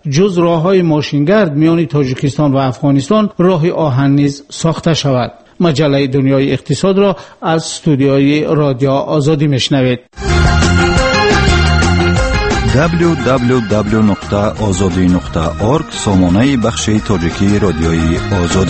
جز راههای ماشینگرد میان تاجیکستان و افغانستان راه آهن نیز ساخته شود. مجله دنیای اقتصاد را از استودیوی رادیو آزادی میشنوید. www.azadi.org سامانه بخش تاجیکی رادیوی آزادی.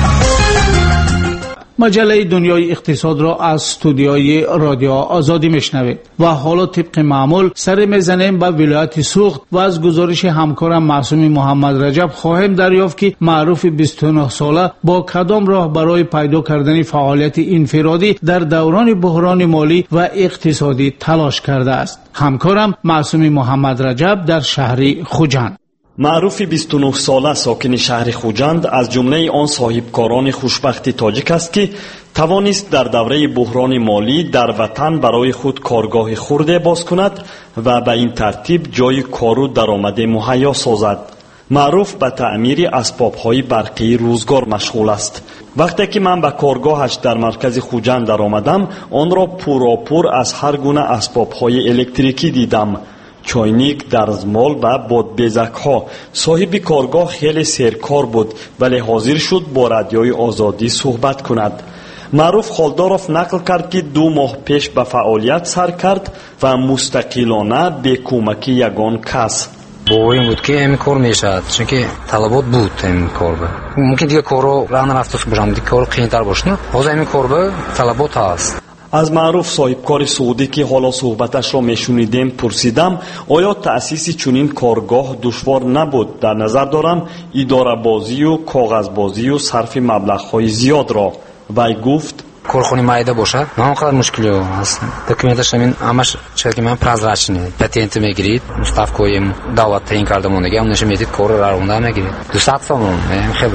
مجله دنیای اقتصاد را از استودیوی رادیو آزادی میشنوید و حالا طبق معمول سر میزنیم به ولایت سوخت و از گزارش همکارم معصوم محمد رجب خواهیم دریافت که معروف 29 ساله با کدام راه برای پیدا کردن فعالیت انفرادی در دوران بحران مالی و اقتصادی تلاش کرده است. همکارم معصوم محمد رجب در شهر خوجند. معروف 29 ساله ساکن شهر خوجند از جمله آن صاحبکاران خوشبخت تاجیک است که توانست در دوره بحران مالی در وطن برای خود کارگاه خرده باز کند و به این ترتیب جای کار و درآمد مهیا سازد. معروف به تعمیر اسباب‌های برقی روزگار مشغول است. وقتی که من به کارگاهش در مرکز خوجند درآمدم، آن را پوراپور از هر گونه اسباب‌های الکتریکی دیدم. چاینیک، دستمال و بادبزک ها. صاحب کارگاه خیلی سرکار بود ولی حاضر شد با رادیوی آزادی صحبت کند. معروف خالداروف نقل کرد که 2 ماه پیش به فعالیت سر کرد و مستقلانه به کمک یگان کس. با این بود که این کار میشد، چون که طلبات بود این کار بود. ممکن دیگه کارو راه نرفته باشم، دیگه کار قیمت‌تر باشه. حاضر این کار بود طلبات هست. از معروف صاحبکار سعودی که حالا صحبتش را میشنیدیم پرسیدم آیا تأسیس چنین کارگاه دشوار نبود؟ در نظر دارم اداره بازی و کاغذ بازی و صرف مبلغ‌های زیاد را. وی گفت کارخونه معده باشه همونقدر مشکلی هست. دکومنتش همین همش چیزی که من پرازرچنی پتنت میگیرید مستفکویم دعوت تعیین کردم دیگه اونش میدید کار رو رونده میگیرید 200 سوم خیلی.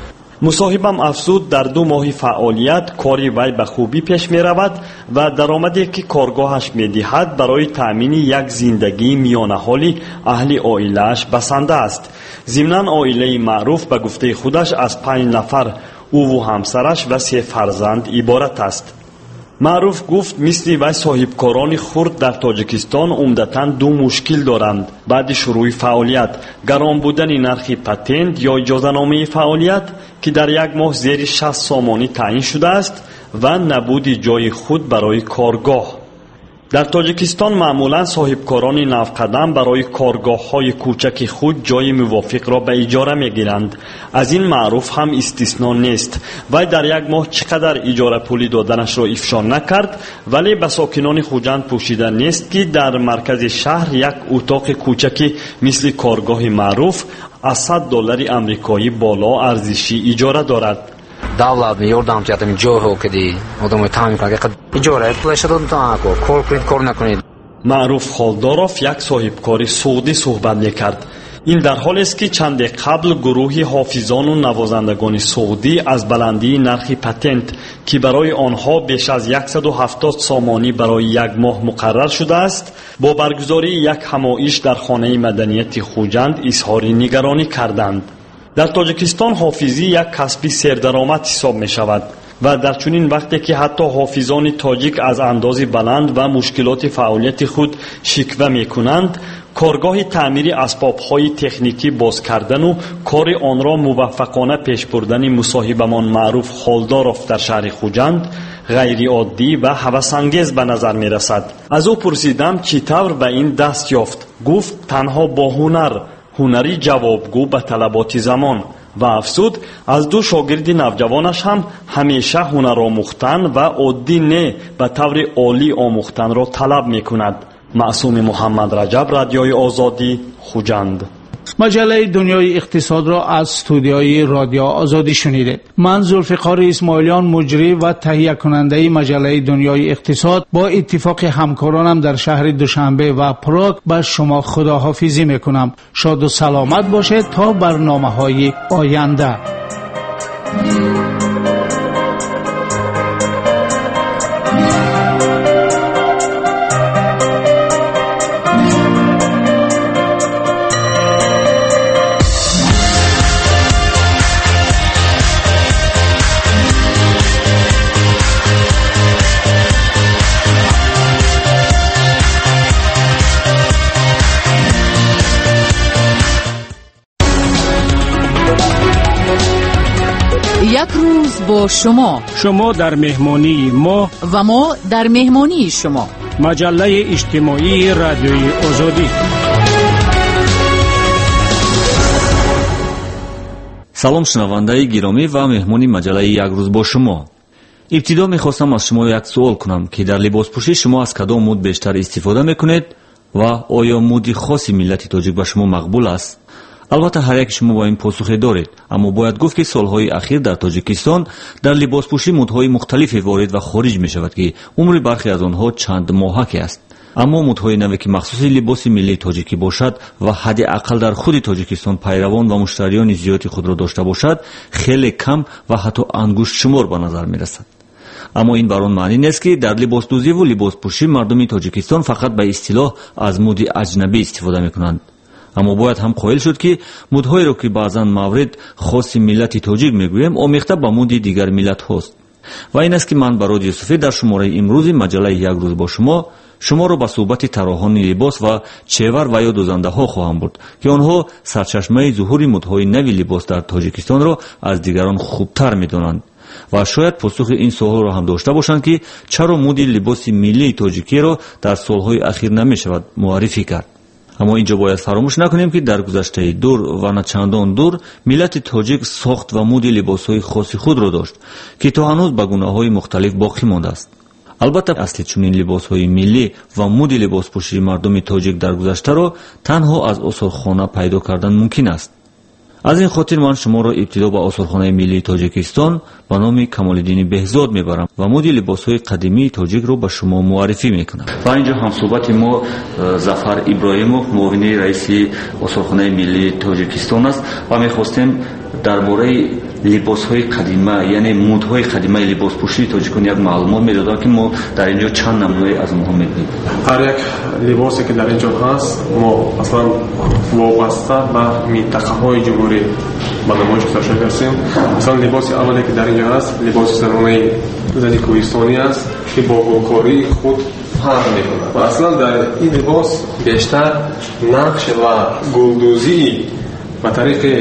مصاحبم افزود در 2 ماه فعالیت کاری وی به خوبی پیش می رود و درآمدی که کارگاهش می دهد برای تأمین یک زندگی میانه حالی اهل عائله‌اش بسنده است. ضمناً عائله معروف به گفته خودش از 5 نفر او و همسرش و 3 فرزند عبارت است. معروف گفت مثل وی صاحبکاران خرد در تاجیکستان عمدتاً 2 مشکل دارند بعد شروع فعالیت: گران بودن نرخ پتنت یا اجازه‌نامه فعالیت که در 1 ماه زیر 60 سامانی تعیین شده است و نبود جای خود برای کارگاه. در تاجیکستان معمولاً صاحبکاران نوقدم برای کارگاه‌های کوچک خود جای موافق را به اجاره می‌گیرند. از این معروف هم استثنا نیست. وی در 1 ماه چقدر اجاره پولی دادنش را افشا نکرد، ولی به ساکنان خوجند پوشیده نیست که در مرکز شهر یک اتاق کوچکی مثل کارگاه معروف از $100 آمریکایی بالا ارزشی اجاره دارد. دولت یاردم کردم جاهو کدی آدمو تامین کنه که اجاره پولش دادن تا کار نکنید. معروف خالداروف یک صاحبکار سعودی صحبت میکرد. این در حالی است که چند قبل گروهی حافظان و نوازندگان سعودی از بلندی نرخ پتنت که برای آنها بیش از 170 سامانی برای 1 ماه مقرر شده است با برگزاری یک همایش در خانه مدنیت خوجند اظهار نگرانی کردند. در تاجیکستان حافظی یک کسب سردرآمد حساب می شود و در چنین وقتی که حتی حافظان تاجیک از انداز بلند و مشکلات فعالیت خود شکوه می کنند، کارگاه تعمیر اسباب‌های تکنیکی باز کردن و کار آن را موفقانه پیش بردن مصاحبمان معروف خالداروف در شهر خوجند غیر عادی و هوس‌انگیز به نظر می رسد. از او پرسیدم چطور به این دست یافت. گفت تنها با هنری جوابگو به طلبات زمان. و افزود از 2 شاگرد نوجوانش هم همیشه هنر آموختن و عادی نه به طور عالی آموختن را طلب می کند. معصوم محمد رجب، رادیوی آزادی، خوجند. مجله دنیای اقتصاد را از استودیوی رادیو آزادی شنیدید. من ذوالفقار اسماعیلیان مجری و تهیه کننده مجله دنیای اقتصاد با اتفاق همکارانم در شهر دوشنبه و پراگ به شما خداحافظی میکنم. شاد و سلامت باشید تا برنامه‌های آینده. یک روز با شما در مهمانی ما و ما در مهمانی شما. مجله اجتماعی رادیوی آزادی. салом шунавандаи гиромӣ ва меҳмони маҷалаи як рӯз бо шумо. ибтидо мехостам аз шумо як суол кунам ки дар либоспӯшӣ шумо аз кадом муд бештар истифода мекунед ва оё муди хоси миллати тоҷик ба шумо мақбул аст? албатта ҳар яки шумо ба ин посухе доред, аммо бояд гуфт ки солҳои ахир дар тоҷикистон дар либоспӯшӣ мудҳои мухталифе ворид ва хориҷ мешавад ки умри бархе аз онҳо чанд моҳаке аст. аммо мудҳои наве ки махсуси либоси миллии тоҷикӣ бошад ва ҳадди ақал дар худи тоҷикистон пайравон ва муштариёни зиёди худро дошта бошад, хеле кам ва ҳатто ангуштшумор ба назар мерасад. аммо ин бар он маънӣ нест ки дар либосдӯзиву либоспӯшӣ мардуми тоҷикистон фақат ба истилоҳ аз муди аҷнабӣ истифода мекунанд. аммо бояд ҳам қоил шуд ки мудҳоеро ки баъзан маврид хоси миллати тоҷик мегӯем, омехта ба муди дигар миллатҳост. ва ин аст ки ман ба Радиои Суфед дар шумораи имрӯзи маҷалаи як рӯз бо шуморо ба суҳбати тарроҳони либос ва чевар ва ё дӯзандаҳо хоҳам бурд ки онҳо сарчашмаи зуҳури мудҳои нави либос дар тоҷикистонро аз дигарон хубтар медонанд ва шояд посухи ин суолро ҳам дошта бошанд ки чаро муди либоси миллии тоҷикиро дар солҳои ахир намешавад муаррифӣ кард. аммо инҷо бояд фаромӯш накунем ки дар гузаштаи дур ва на чандон дур миллати тоҷик сохт ва муди либосҳои хоси худро дошт ки то ҳанӯз ба гунаҳои мухталиф боқӣ мондааст. албатта асли чунин либосҳои миллӣ ва муди либоспӯшии мардуми тоҷик дар гузаштаро танҳо аз осорхона пайдо кардан мумкин аст. аз ин хотир ман шуморо ибтидо ба осорхонаи миллии тоҷикистон ба номи Камолиддини Беҳзод мебарам ва муди либосҳои қадимии тоҷикро ба шумо муаррифӣ мекунам. ва инҷо ҳамсӯҳбати мо Зафар Иброҳимов, муовини раиси осорхонаи миллии тоҷикистон аст ва мехостем дар бораи либосҳои қадима, яъне мудҳои қадимаи либоспӯшии тоҷикон як маълумот медодам ки мо дар инҷо чанд намунаи аз онҳо мебинем. ҳар як либосе ки дар инҷо ҳаст, мо аслан вобаста ба минтақаҳои ҷумҳурӣ ба намоиш гузашта кардем. масалан либоси аввале ки дар инҷо ҳаст, либоси занонаи зани кӯҳистонӣ аст ки бо гулкории худ фарқ мекунад. ва аслан дар ин либос бештар нақш ва гулдӯзии ба тариқи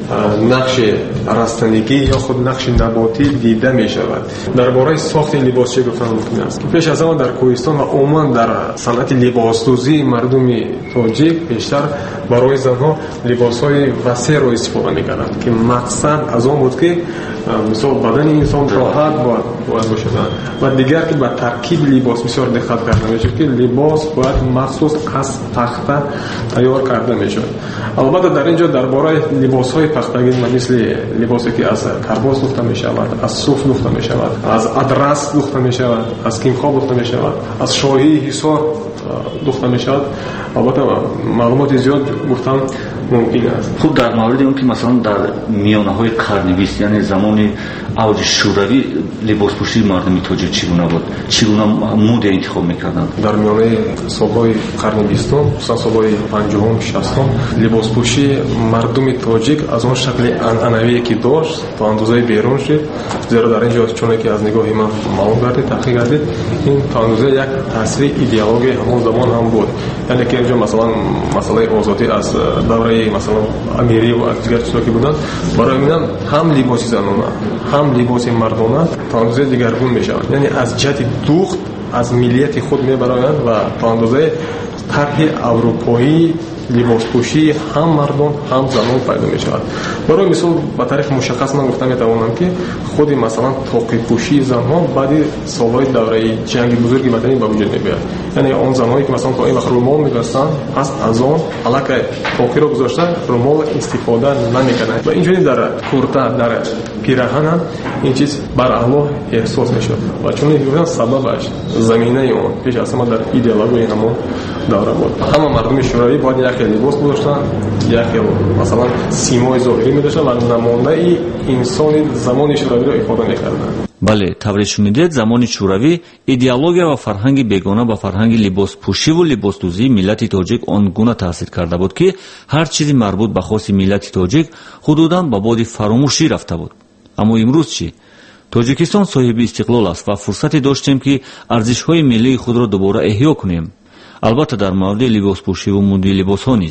нақши растанигӣ ё худ нақши наботӣ дида мешавад. дар бораи сохти либос чӣ гуфтан мумкин аст? пеш аз ҳама дар кӯҳистон ва умуман дар санъати либосдӯзии мардуми тоҷик бештар барои занҳо либосҳои васеъро истифода мекарданд ки мақсад аз он буд ки мисол бадани инсон роҳат бояд бошад ва дигар ки ба таркиби либос бисёр диққат карда мешад ки либос бояд махсус аз тахта тайёр карда мешавад. албатта дар ин ҷо дар бораи либосҳои пахтагӣ мисли либосе ки аз карбоз духта мешавад, аз суф духта мешавад, аз адрас духта мешавад, аз кимхоб духта мешавад, аз шоҳии ҳисор духта мешавад, албатта маълумоти зиёд гуфтан мумкин аст. хуб дар мавриди он ки масалан дар миёнаҳои қарни 20, яъне замони авҷи шӯравӣ либоспӯшии мардуми тоҷик чӣ гуна буд? чӣ гуна муде интихоб мекарданд? дар миёнаи солҳои қарни 20, хусусан солҳои 50, 60 либоспӯшии мардуми тоҷик аз он шакли анъанавие ки дошт то андозаи берун шуд. зеро дар ин ҷо чуне ки аз нигоҳи ман маълум гардид, таҳқиқ гардид, ин то андозаи як таъсири идеологияи ҳамон замон ҳам буд. яъне ки инҷо масалан масъалаи озодӣ аз давраи масалан амирӣ ва аз дигар чизҳо ки буданд, барои минам ҳам либоси занона ҳам либоси мардона то андозаи дигаргун мешаванд. яъне аз ҷиҳати духт аз миллияти худ мебароянд ва то андозаи тарҳи аврупоӣ либоспӯшии ҳам мардон ҳам занон пайдо мешавад. барои мисол ба тариқи мушаххас ман гуфта метавонам ки худи масалан тоқипӯшии занҳо баъди солҳои давраи ҷанги бузурги ватанӣ ба вуҷуд меояд. яъне он занҳое ки масалан то ин вақт румол мебастанд, пас аз он аллакай тоқиро гузошта румол истифода намекарданд. ва инчунин дар курта, дар пираҳан ҳам ин чиз бараъло эҳсос мешуд. ва чунин гуфтам сабабаш заминаи он пеш аз ҳама дар идеологияи ҳамон давра буд. ҳама мардуми шӯравӣ бояд як хел либос дошта, як хел масалан симои зоҳирӣ медошта ва намунаи инсони замони шӯравиро ифода мекарданд. бале, тавре шунидед, замони шӯравӣ идеология ва фарҳанги бегона ба фарҳанги либоспӯшиву либосдӯзии миллати тоҷик он гуна таъсир карда буд ки ҳар чизи марбут ба хоси миллати тоҷик ҳудудан ба боди фаромӯшӣ рафта буд. аммо имрӯз чӣ? тоҷикистон соҳиби истиқлол аст ва фурсате доштем ки арзишҳои миллии худро дубора эҳё кунем. албатта дар мавриди либоспӯшиву муди либосҳо низ.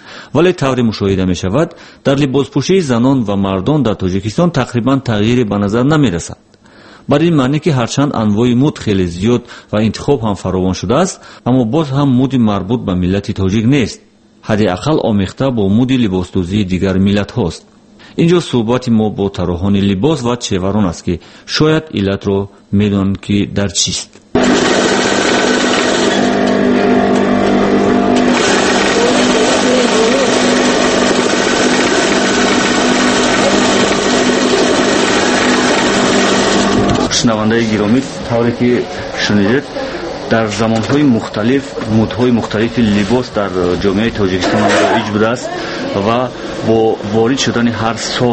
вале тавре мушоҳида мешавад, дар либоспӯшии занон ва мардон дар тоҷикистон тақрибан тағйире ба назар намерасад. бар ин маъне ки ҳарчанд анвои муд хеле зиёд ва интихоб ҳам фаровон шудааст, аммо боз ҳам муди марбут ба миллати тоҷик нест. ҳадди ақал омехта бо муди либосдӯзии дигар миллатҳост. инҷо суҳбати мо бо тарроҳони либос ва чеварон аст ки шояд иллатро медонанд ки дар чист. шунавандаи гиромӣ, тавре ки шунидед, дар замонҳои мухталиф мудҳои мухталифи либос дар ҷомеаи тоҷикистон роиҷ будааст ва бо ворид шудани ҳар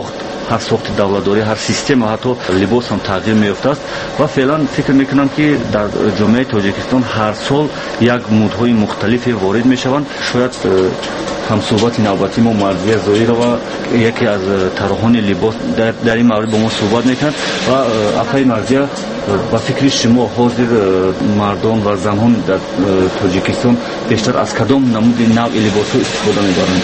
сохти давлатдорӣ, ҳар система, ҳатто либос ҳам тағйир меёфтааст ва феълан фикр мекунам ки дар ҷомеаи тоҷикистон ҳар сол як мудҳои мухталифе ворид мешаванд. шояд ҳамсӯҳбати навбатӣ мо Марзия Зоирова, яке аз тарроҳони либос, дар ин маврид бо мо суҳбат мекунад. ва афай Марзия, ба фикри шумо ҳозир мардон ва занҳон дар тоҷикистон бештар аз кадом намуди навъи либосҳо истифода мебаранд?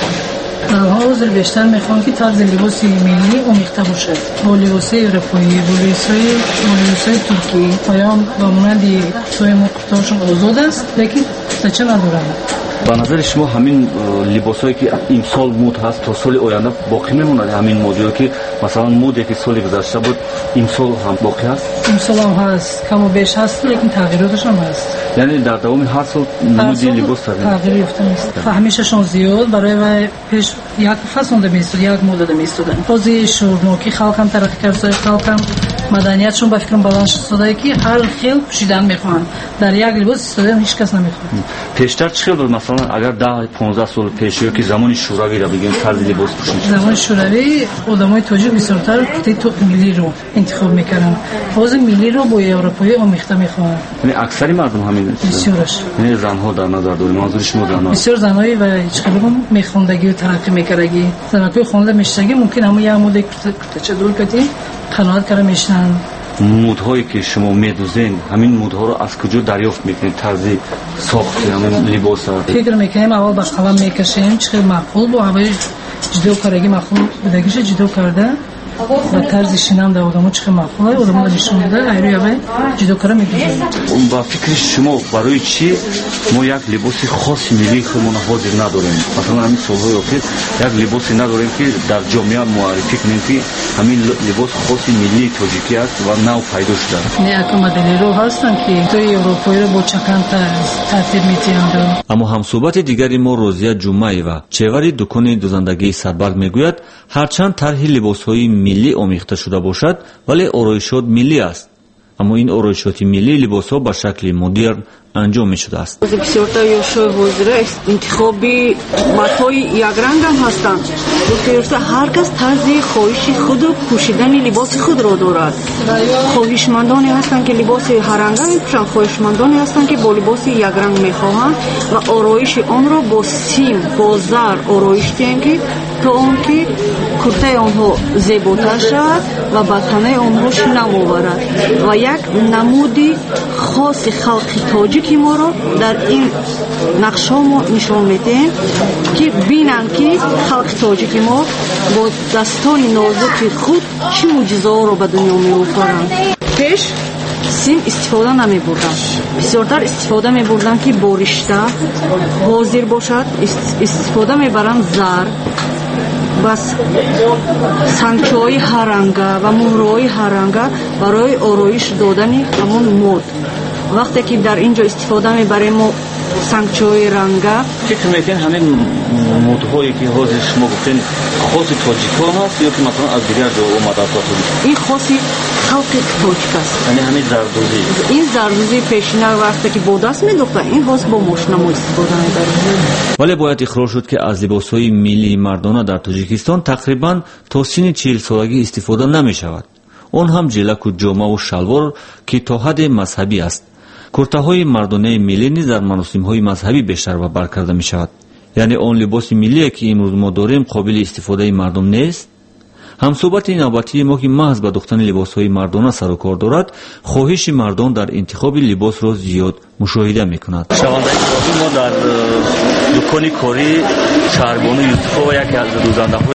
ҳозир бештар мехоҳам ки тарзи либоси миллӣ омехта бошад бо либосҳои европоӣ, бо либосҳои туркӣ. оё ба монанди сои мо куртаҳошон озод аст, лекин куртача надоранд. ба назари шумо ҳамин либосҳое ки имсол муд ҳаст то соли оянда боқӣ мемонад? ҳамин модиҳое ки масалан муде ки соли гузашта буд имсол ҳам боқӣ ҳаст? имсол ҳам ҳаст, каму беш ҳаст, лекин тағйироташ ҳам ҳаст. яъне дар давоми ҳар сол намуди либос тағйир ёфта нест. фаҳмишашон зиёд барои вай пеш як фасонда меистод, як модада меистоданд. ҳозир шӯрноки халқам тараққӣ карда, халқам маданиятшон ба фикрам баланд шудае ки ҳар хел пӯшидан мехоҳанд. дар як либос истодан ҳеҷ кас намехоҳад. пештар чӣ хел буд? масалан агар 10-15 сол пеш ёки замони шӯравиро бигем, тарзи либос пӯшиш. замони шӯравӣ одамои тоҷик бисёртар куртаи миллиро интихоб мекарданд. ҳозир миллиро бо европоӣ омехта мехоҳанд. яъне аксари мардум ҳамин бисёраш. яъне занҳо дар назар дорем. манзури шумо занҳо? бисёр занҳои ва чиқабон мехондагию тараққӣ мекардагӣ. занакои хонда мештагӣ мумкин ҳамон як модаи куртача дур кати қаноат карда мешинанд. мудҳое ки шумо медӯзен, ҳамин мудҳоро аз куҷо дарёфт мекунед? тарзи сохти ҳамин либоса фикр мекунем, аввал ба қалам мекашем, чӣ хел маъқул бо ҳавои ҷудо кардаги маъқул будагиша ҷудо карда ба тарзи шинам дар одамо чӣ хел маъқул аст, одамо нишон дада айрӯи аввал ҷудо карда медӯзем. ба фикри шумо барои чӣ мо як либоси хоси миллии худмон ҳозир надорем? масалан ҳамин солҳои охир як либосе надорем ки дар ҷомеа муаррифӣ кунем ки ҳамин либос хоси миллии тоҷикӣ аст ва нав пайдо шудааст. не ака моделиро ҳастанд ки тои европоиро бо чакан тартиб метиҳанд. аммо ҳамсӯҳбати дигари мо Розия Ҷумаева, чевари дукони дӯзандагии Сарбарг мегӯяд, ҳарчанд тарҳи либосҳои миллӣ омехта шуда бошад, вале ороишот миллӣ аст. аммо ин ороишоти миллии либосҳо ба шакли модерн анҷом мешудааст. бисёрта ёшои ҳозира интихоби матои якрангам ҳастанд. бисёрта ҳар кас тарзи хоҳиши худу пӯшидани либоси худро дорад. хоҳишмандоне ҳастанд ки либоси ҳаранга мепӯшанд, хоҳишмандоне ҳастанд ки бо либоси якранг мехоҳанд ва ороиши онро бо сим, бо зар ороиш диҳем ки то он ки куртаи онҳо зеботар шавад ва ба танаи онҳо шинам оварад ва як намуди хоси халқи тоҷики моро дар ин нақшҳо мо нишон медиҳем ки бинанд ки халқи тоҷики мо бо дастони нозуки худ чӣ мӯъҷизаҳоро ба дунё меофаранд. пеш сим истифода намебурданд, бисёртар истифода мебурданд ки бо ришта ҳозир бошад, истифода мебаранд зар, бас сангчоҳои ҳаранга ва муҳрҳои ҳаранга барои ороиш додани ҳамон мод. вақте ки дар ин ҷо истифода мебарем мо сангчоҳои ранга. фикр мекунед ҳамин мудҳое ки ҳозир шумо гуфтен хоси тоҷикон аст ё ки масалан аз дигар ҷо омадааст? ин хоси халқи тоҷик аст. яъне ҳамин зардӯзӣ, ин зардӯзии пешина вақте ки бо даст медӯхта, ин ҳоз бо мошина мо истифода мебарем. вале бояд иқрор шуд ки аз либосҳои миллии мардона дар тоҷикистон тақрибан то синни 40 солагӣ истифода намешавад. он ҳам ҷелаку ҷомаву шалвор ки то ҳадде мазҳабӣ аст. куртаҳои мардонаи миллӣ низ дар маросимҳои мазҳабӣ бештар ба бар карда мешавад. яъне он либоси миллие ки имрӯз мо дорем қобили истифодаи мардум нест. ҳамсӯҳбати навбатии мо ки маҳз ба духтани либосҳои мардона сару кор дорад, хоҳиши мардон дар интихоби либосро зиёд мушоҳида мекунад. шавандаи мо дар دکان کاری شهربانو یوسفو و یکی از روزنده